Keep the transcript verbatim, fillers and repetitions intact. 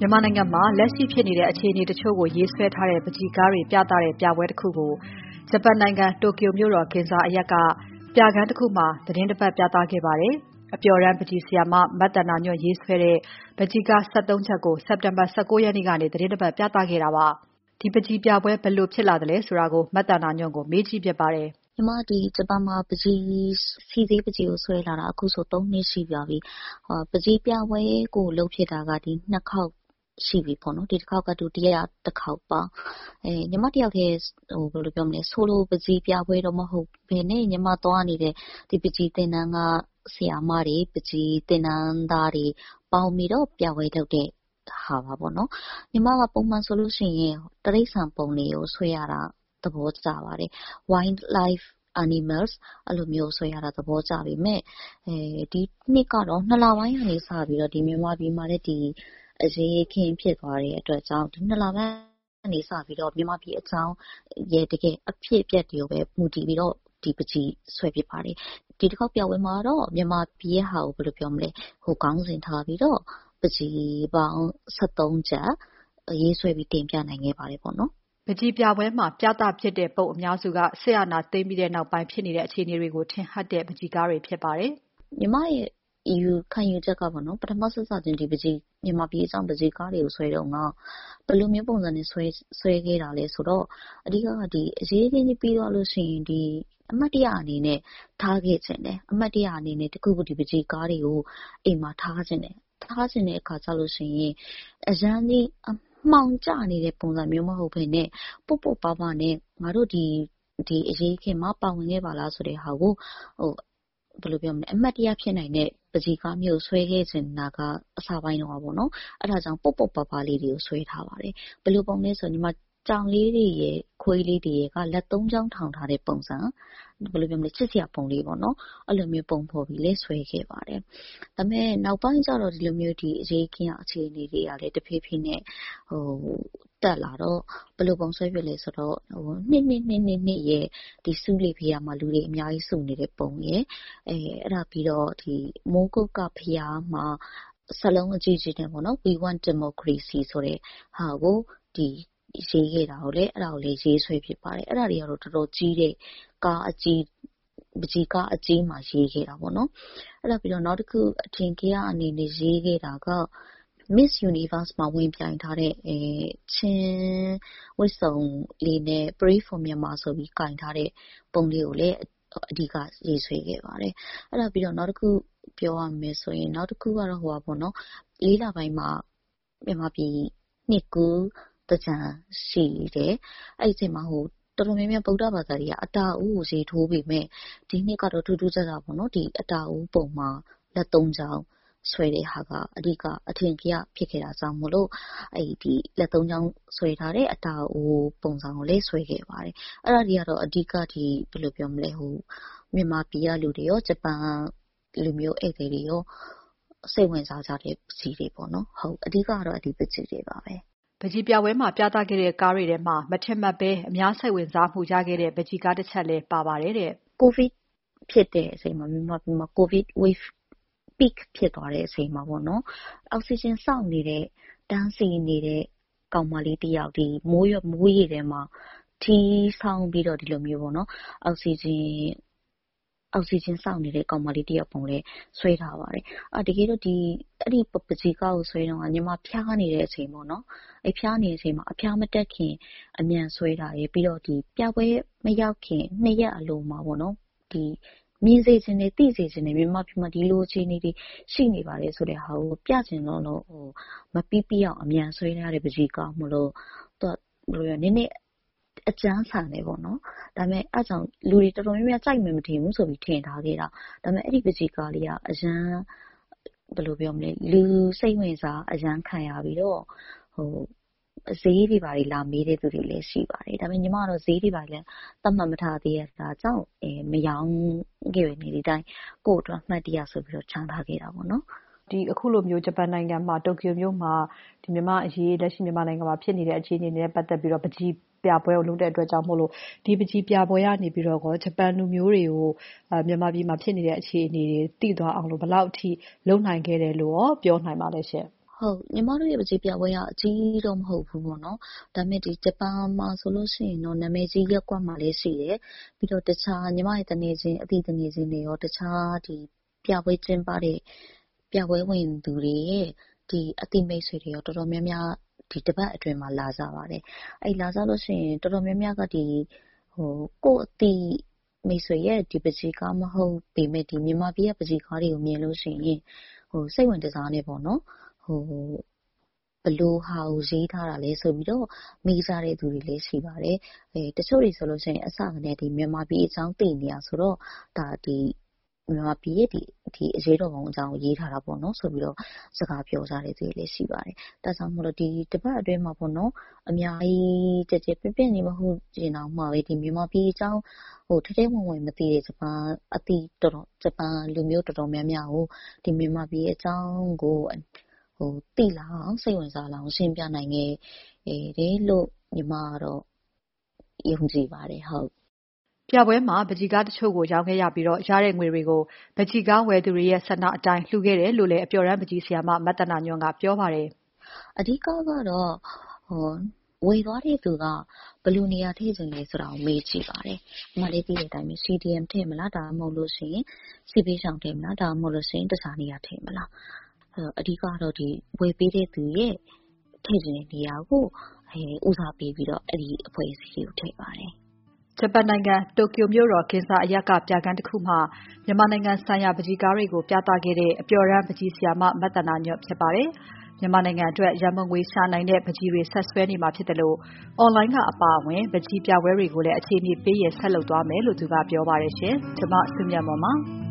မြန်မာနိုင်ငံမှာလက်ရှိဖြစ်နေတဲ့အခြေအနေတချို့ကိုရေးဆွဲထားတဲ့ပကြီးကားတွေပြသတဲ့ပြပွဲတစ်ခုကိုဂျပန်နိုင်ငံတိုကျိုမြို့တော်ဂင်ဇာအရပ်ကပြခန်းတစ်ခုမှာသတင်းတစ်ပတ်ပြသခဲ့ပါတယ်။အပျော်တမ်းပကြီးဆရာမမတ်တနာညွန့်ရေးဆွဲတဲ့ပကြီးကား၁၃ချက်ကိုစက်တင်ဘာ၁၉ရက်နေ့ကနေသတင်းတစ်ပတ်ပြသခဲ့တာပါ။ဒီပကြီးပြပွဲဘယ်လိုဖြစ်လာတယ်လဲဆိုတာကိုမတ်တနာညွန့်ကိုမေးကြည့်ဖြစ်ပါတယ်။ညီမဒီဂျပန်မှာပကြီးစီသေးပကြီးကိုဆွဲလာတာအခုဆိုသုံးနှစ်ရှိပါပြီ။ဟောပကြီးပြပွဲကိုလုပ်ဖြစ်တာကဒီနှစ်ခေါက်ရှိပြီပေါ့နော်ဒီတစ်ခေါက်ကဒုတိယတစ်ခေါက်ပါအဲညီမတယောက်တည်းဟိုဘယ်လိုပြောမလဲဆိုလိုပကြီးပြပွဲတော့မဟုတ်ဘယ်နဲ့ညီမသွားနေတဲ့ဒီပကြီးတင်တန်းကဆရာမတွေပကြီးတင်တန်းသားတွေပေါင်းပြီးတော့ပြပွဲလုပ်တဲ့ဟာပါပေါ့နော်ညီမကပုံမှန်ဆိုလို့ရှိရင်တရိษံပုံတွေကိုဆွဲရတာသဘောကျပါတယ် wildlife animals အဲ့လိုမျိုးဆွဲရတာသဘောကျပြီမဲ့အဲဒီနှစ်ကတော့နှစ်လပိုင်းကနေစပြီးတော့ဒီမြန်မာပြည်မှာလည်းဒီအရေးခင်းဖြစ်သွားတဲ့အတွက်ကြောင့်ဒီနှစ်လပိုင်းကနေစပြီးတော့မြန်မာပြည်အကြောင်းရဲ့တကယ်အဖြစ်အပျက်တွေကိုပဲမူတည်ပြီးတော့ဒီပကြီးဆွဲဖြစ်ပါတယ်ဒီတစ်ခေါက်ပြပွဲမှာတော့မြန်မာပြည်ရဲ့ဟာကိုဘယ်လိုပြောမလဲဟိုကောင်းစဉ်ထားပြီးတော့ပကြီးပေါင်း၁၃ချက်ရေးဆွဲပြီးတင်ပြနိုင်ခဲ့ပါတယ်ပေါ့နော်ပကြီးပြပွဲမှာပြသဖြစ်တဲ့ပုံအများစုကဆရာနာသိမ့်ပြီးတဲ့နောက်ပိုင်းဖြစ်နေတဲ့အခြေအနေတွေကိုထင်ဟပ်တဲ့ပကြီးကားတွေဖြစ်ပါတယ်ညီမရဲ့ယူခံယူချက်ကပေါ့နော်ပထမဆက်စချင်းဒီပကြီးမြန်မာပြည်အကြောင်းပကြီးကားတွေကိုဆွဲတော့ငါဘယ်လိုမျိုးပုံစံနဲ့ဆွဲဆွဲခဲ့တာလဲဆိုတော့အဓိကကဒီအရေးကြီးပြီးတော့လို့ရှိရင်ဒီအမတ်တရအနေနဲ့ထားခဲ့ခြင်းတယ်အမတ်တရအနေနဲ့တခုခုဒီပကြီးကားတွေကိုအိမ်မှာထားခြင်းတယ်ထားခြင်းတဲ့အခါကျလို့ရှိရင်အရန်ကြီးမှောင်ကျနေတဲ့ပုံစံမျိုးမဟုတ်ဘဲနဲ့ပုတ်ပုတ်ပါပါနဲ့ငါတို့ဒီဒီအရေးခင်မှာပါဝင်ခဲ့ပါလားဆိုတဲ့ဟာကိုဟိုဘယ်လိုပြောမလဲအမတ်တရားဖြစ်နိုင်တဲ့ပကြီးကားမျိုးဆွဲခဲ့ခြင်းနာကအစာပိုင်းတော့ပါနော်အဲ့ဒါကြောင့်ပုတ်ပုတ်ပါပါလေးတွေကိုဆွဲထားပါတယ်ဘယ်လိုပုံလဲဆိုညီမကြောင်လေးတွေရဲ့ခွေးလေးတွေရဲ့ကလက်သုံးချောင်းထောင်ထားတဲ့ပုံစံဘယ်လိုပြောမလဲချစ်စရာပုံလေးပေါ့နော်အဲ့လိုမျိုးပုံဖော်ပြီးလဲဆွဲခဲ့ပါတယ်ဒါပေမဲ့နောက်ပိုင်းကျတော့ဒီလိုမျိုးဒီအရေးခင်းအခြေအနေတွေကလည်းတဖြည်းဖြည်းနဲ့ဟိုတက်လာတော့ဘယ်လိုပုံဆွဲဖြစ်လဲဆိုတော့ဟိုနှစ်နှစ်နှစ်နှစ်နှစ်ရဲ့ဒီစုလေးဖေးရမှာလူတွေအများကြီးစုနေတဲ့ပုံရဲ့အဲအဲ့ဒါပြီးတော့ဒီမိုးကုတ်ကဖေးမှာစလုံးအကြီးကြီးနဲ့ပေါ့နော် we want democracy ဆိုတဲ့ဟာကိုဒီရေးခဲ့တာကိုလေအဲ့ဒါကိုလေရေးဆွဲဖြစ်ပါတယ်အဲ့ဒါတွေကတော့တော်တော်ကြီးတဲ့ကားအကြီးပကြီးကားအကြီးမှာရေးခဲ့တာပေါ့နော်အဲ့ဒါပြီးတော့နောက်တစ်ခုအထင်ကြီးအနေနဲ့ရေးခဲ့တာက Miss Universe မှာဝင်ပြိုင်ထားတဲ့အဲချင်းဝစ်စုံလေးနဲ့ Pray for Myanmar ဆိုပြီးကင်ထားတဲ့ပုံလေးကိုလည်းအဓိကရေးဆွဲခဲ့ပါတယ်အဲ့ဒါပြီးတော့နောက်တစ်ခုပြောရမယ်ဆိုရင်နောက်တစ်ခုကတော့ဟိုပါပေါ့နော်လေးလပိုင်းမှာမြန်မာပြည်နှစ်ကူတကြံရှိတယ်အဲ့ဒီအချိန်မှာဟိုတော်တော်များများဗုဒ္ဓဘာသာတွေကအတာအူးကိုရေးထိုးပြီးမဲ့ဒီနှစ်ကတော့ထူးထူးခြားခြားပေါ့နော်ဒီအတာအူးပုံမှာလက်သုံးချောင်းဆွဲတဲ့ဟာကအဓိကအထင်ကြီးဖြစ်ခဲ့တာကြောင့်မလို့အဲ့ဒီလက်သုံးချောင်းဆွဲထားတဲ့အတာအူးပုံစံကိုလည်းဆွဲခဲ့ပါတယ်အဲ့ဒါတွေကတော့အဓိကဒီဘယ်လိုပြောမလဲဟိုမြန်မာပြည်ကလူတွေရောဂျပန်လူမျိုးဧည့်သည်တွေရောစိတ်ဝင်စားကြတဲ့ပကြီးတွေပေါ့နော်ဟုတ်အဓိကတော့အဒီပကြီးတွေပါပဲပကြီးပြပွဲမှာပြသခဲ့တဲ့ကားတွေထဲမှာမထင်မှတ်ပဲအများစိတ်ဝင်စားမှုရခဲ့တဲ့ပကြီးကားတစ်ချက်လည်းပါပါတယ်တဲ့ကိုဗစ်ဖြစ်တဲ့အချိန်မှာမြန်မာပြည်မှာကိုဗစ် wave peak ဖြစ်သွားတဲ့အချိန်မှာပေါ့နော်အောက်ဆီဂျင်စောင့်နေတဲ့တန်းစီနေတဲ့ကောင်မလေးတယောက်ဒီမိုးရမိုးရည်ထဲမှာထီးဆောင်ပြီးတော့ဒီလိုမျိုးပေါ့နော်အောက်ဆီဂျင်အောက်ဆီဂျင်စောင့်နေတဲ့ကောင်မလေးတယောက်ပုံလေးဆွဲထားပါတယ်အာတကယ်တော့ဒီအဲ့ဒီပကြီးကားကိုဆွဲတော့ညီမဖျားနေတဲ့အချိန်ပေါ့နော်အဲ့ဖျားနေတဲ့အချိန်မှာအဖျားမတက်ခင်အမြန်ဆွဲတာရယ်ပြီးတော့ဒီပြပွဲမရောက်ခင်နှစ်ရက်အလိုမှာပေါ့နော်ဒီမြင်စေခြင်းနဲ့သိစေခြင်းနဲ့မြန်မာပြည်မှာဒီလိုအခြေအနေတွေရှိနေပါတယ်ဆိုတဲ့ဟာကိုပြချင်တော့လို့ဟိုမပီးပီးအောင်အမြန်ဆွဲရတဲ့ပကြီးကားမလို့တော့ဘယ်လိုရနည်းနည်းအကျန်းဆန်နေပေါ့နော်ဒါပေမဲ့အဲ့ကြောင့်လူတွေတော်တော်များများကြိုက်မယ်မထင်ဘူးဆိုပြီးထင်ထားခဲ့တာဒါပေမဲ့အဲ့ဒီပကြီးကားလေးကအရန်ဘယ်လိုပြောမလဲလူစိတ်ဝင်စားအရန်ခံရပြီးတော့ဟိုဈေးတွေပါလာမေးတဲ့သူတွေလည်းရှိပါတယ်ဒါပေမဲ့ညီမကတော့ဈေးတွေပါလည်းသတ်မှတ်မထားသေးရတာကြောင့်အဲမယောင်းခဲ့ရနေဒီတိုင်းကို့အတွက်မှတ်တရဆိုပြီးတော့ခြံထားခဲ့တာပေါ့နော်ဒီအခုလိုမျိုးဂျပန်နိုင်ငံမှာတိုကျိုမြို့မှာဒီမြန်မာအရေးလက်ရှိမြန်မာနိုင်ငံမှာဖြစ်နေတဲ့အခြေအနေတွေနဲ့ပတ်သက်ပြီးတော့ပကြီးပြပွဲကိုလုပ်တဲ့အတွက်ကြောင့်မို့လို့ဒီပကြီးပြပွဲကနေပြီးတော့ဂျပန်လူမျိုးတွေကိုမြန်မာပြည်မှာဖြစ်နေတဲ့အခြေအနေတွေသိသွားအောင်လို့ဘယ်လောက်အထိလုပ်နိုင်ခဲ့တယ်လို့ရောပြောနိုင်ပါလဲရှင်ဟုတ်ညီမတို့ရဲ့ပကြီးပြပွဲကအကြီးတော့မဟုတ်ဘူးပေါ့နော်ဒါပေမဲ့ဒီဂျပန်မှာဆိုလို့ရှိရင်တော့နာမည်ကြီးရက်ကွက်မှာလည်းရှိတယ်ပြီးတော့တခြားညီမရဲ့တနေချင်းအသီးတနေချင်းတွေရောတခြားဒီပြပွဲကျင်းပတဲ့ပြပွဲဝင်သူတွေရဲ့ဒီအတိမိတ်ဆွေတွေရောတော်တော်များများဒီတပတ်အတွင်းမှာလာကြပါတယ်အဲ့လာကြလို့ရှိရင်တော်တော်များများကဒီဟိုကိုယ့်အတိမိတ်ဆွေရဲ့ဒီပကြီးကားမဟုတ်ပေမဲ့ဒီမြန်မာပြည်ရဲ့ပကြီးကားတွေကိုမြင်လို့ရှိရင်ဟိုစိတ်ဝင်စားနေပေါ့နော်ဟိုဘလို့ဟာကိုရေးထားတာလဲဆိုပြီးတော့မိကြတဲ့သူတွေလည်းရှိပါတယ်အဲတချို့တွေဆိုလို့ရှိရင်အစကနေဒီမြန်မာပြည်အကြောင်းသိနေရဆိုတော့ဒါဒီမြန်မာပြည်ရဲ့ဒီဒီအရေးတော်ပုံအကြောင်းရေးထားတာပေါ့နော်ဆိုပြီးတော့စကားပြောကြတဲ့သူတွေလည်းရှိပါတယ်ဒါကြောင့်မို့လို့ဒီတပတ်အတွင်းမှာပေါ့နော်အများကြီးကြကြပြပြနေမဟုတ်ကျင်အောင်မှာပဲဒီမြန်မာပြည်အကြောင်းဟိုထဲထဲဝင်ဝင်မသိတဲ့ဂျပန်အတိတော်တော်ဂျပန်လူမျိုးတော်တော်များများကိုဒီမြန်မာပြည်အကြောင်းကိုဟိုသိလာအောင်စိတ်ဝင်စားလာအောင်ရှင်းပြနိုင်ခဲ့တယ်လို့ညီမကတော့ယုံကြည်ပါတယ်ဟုတ်ပြပွဲမှာပကြီးကားတချို့ကိုရောင်းခဲ့ရပြီးတော့ရတဲ့ငွေတွေကိုပကြီးကားဝယ်သူတွေရဲ့ဆန္ဒအတိုင်းလှူခဲ့တယ်လို့လည်းအပျော်ရမ်းပကြီးဆရာမမတ္တနာညွန့်ကပြောပါတယ်အဓိကကတော့ဟိုဝေသွားတဲ့သူကဘယ်လိုနေရာထည့်ခြင်းလဲဆိုတာကိုမေးကြည့်ပါတယ်။မလေးသိတဲ့အတိုင်းပဲ စီ ဒီ အမ် ထည့်မလားဒါမှမဟုတ်လို့ရှိရင်စီပေးဆောင်ထည့်မလားဒါမှမဟုတ်လို့ရှိရင်တခြားနေရာထည့်မလား။အဲအဓိကတော့ဒီဝေပေးတဲ့သူရဲ့ထည့်ခြင်းနေရာကိုအဲဦးစားပေးပြီးတော့အဲ့ဒီအဖွဲ့အစည်းကိုထည့်ပါတယ်။ဂျပန်နိုင်ငံတိုကျိုမြို့တော်ဂင်ဇာအရပ်ကပြခန်းတစ်ခုမှာမြန်မာနိုင်ငံဆိုင်ရာပကြီးကားတွေကိုပြသခဲ့တဲ့အပျော်ရမ်းပကြီးဆရာမမတ္တနာညွန့်ဖြစ်ပါတယ်။မြန်မာနိုင်ငံအတွက်ရန်ပုံငွေရှာနိုင်တဲ့ပကြီးတွေဆက်ဆွဲနေမှာဖြစ်တယ်လို့ online ကအပါအဝင်ပကြီးပြပွဲတွေကိုလည်းအခြေအနေပေးရဆက်လုပ်သွားမယ်လို့သူကပြောပါတယ်ရှင်။ကျွန်မစုမြတ်မော်ပါ